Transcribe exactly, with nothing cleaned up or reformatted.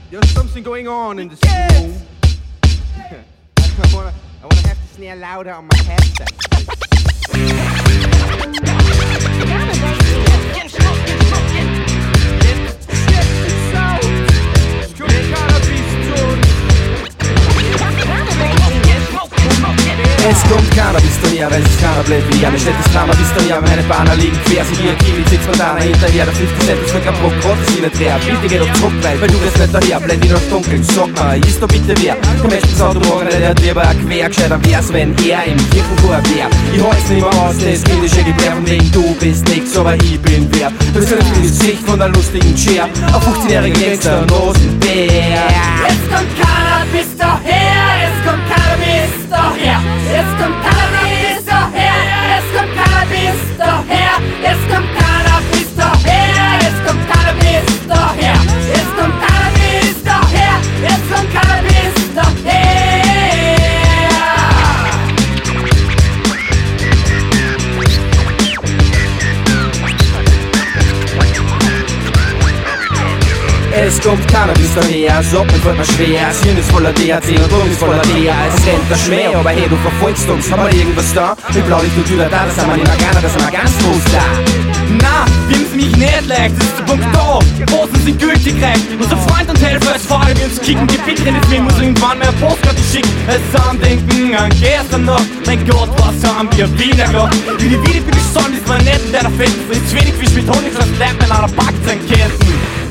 There's something going on in this room. I wanna, I wanna have to snare louder on my headset. Es kommt Cannabis daher, weil es keiner bleibt wie eine Stadt des Cannabis daher, meine Bahner liegen quer, sie hier Kiwi sitzt man da hinterher, der fünfzig Cent ist für kein Brot, Gott ist ihnen dreher. Bitte geh doch zurück, weil, weil du das nicht daher, bleib wieder dunkel, sag mal, ist da bitte wer? Komm echt ins Auto morgen, der hat lieber ein Quer, gescheiter wär's, wenn er im Kirchenchor wär. Ich halt's nicht mehr aus, das kindische Gebär, von wegen du bist nix, aber ich bin wer. Das ist ein Gesicht von der lustigen Chair, ein fünfzehnjähriger Gangster, Nosenbär. Es kommt Cannabis daher, es kommt Cannabis daher, es kommt Cannabis daher, es kommt Cannabis daher, es kommt Cannabis daher, es kommt Cannabis daher, es kommt Cannabis daher, es kommt Cannabis daher. Es kommt Cannabis daher, Socken fällt mir schwer, das Hirn ist voller T H C und Drogen ist voller D H. Es rennt der Schmäh, aber hey, du verfolgst uns, haben wir irgendwas da? Mit Blaulicht und Judah da, das haben wir nicht mehr gerne, das haben wir ganz groß da. Na, wird's mich nicht leicht, das ist der Punkt da. Hosen sind gültig reif, unser Freund und Helfer ist vor allem uns kicken. Die Bitte nicht mehr, muss irgendwann mehr Postkarte schicken. Es andenken an gestern noch, mein Gott, was haben wir wieder gemacht? Wie die Wiede für die Sonne ist man nicht, der da fällt. Ist wenig Fisch mit Honig, sonst bleibt man an der Back sein Ketten.